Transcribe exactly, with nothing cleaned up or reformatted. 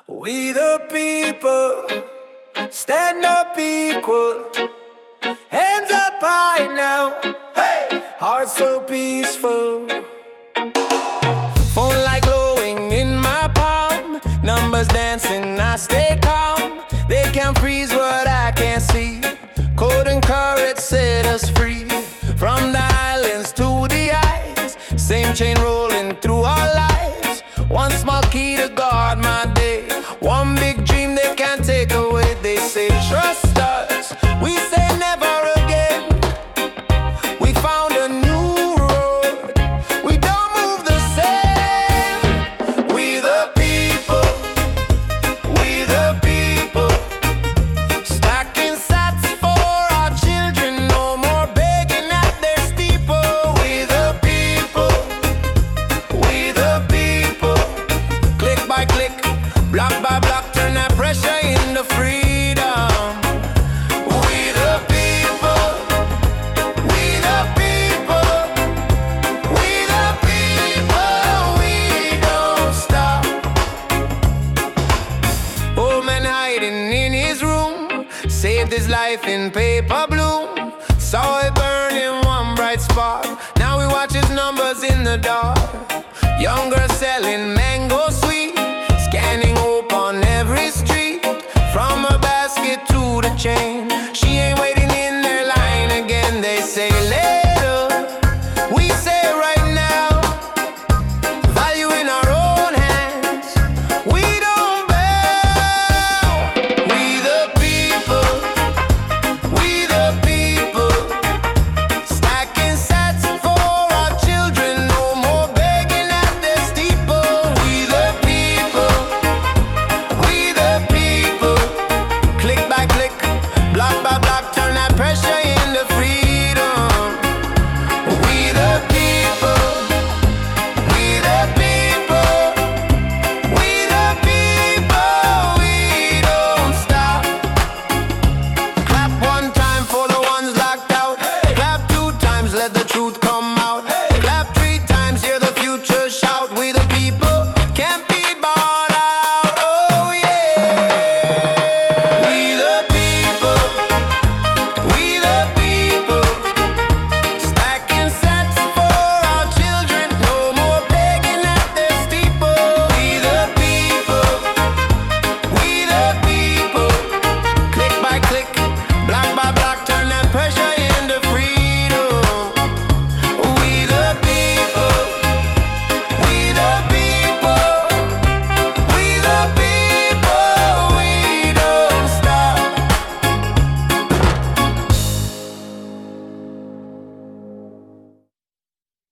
We the people stand up equal, hands up high now, hey! Hearts so peaceful. Phone light glowing in my palm, numbers dancing, I stay calm. They can't freeze what I can't see. Code and courage set us free. From the islands to the eyes, same chain rolling through our lives. One small key to guard my day, one big dream they can't take away. They say trust us, we say never again. We found a new road, we don't move the same. We the people, we the people, stacking sats for our children, no more begging at their steeple. We the people, we the people, click by click, block by block, turn that pressure into freedom. We the people, we the people, we the people, we don't stop. Old man hiding in his room saved his life in paper bloom. Saw it burn in one bright spot, now we watch his numbers in the dark. Young girl selling mango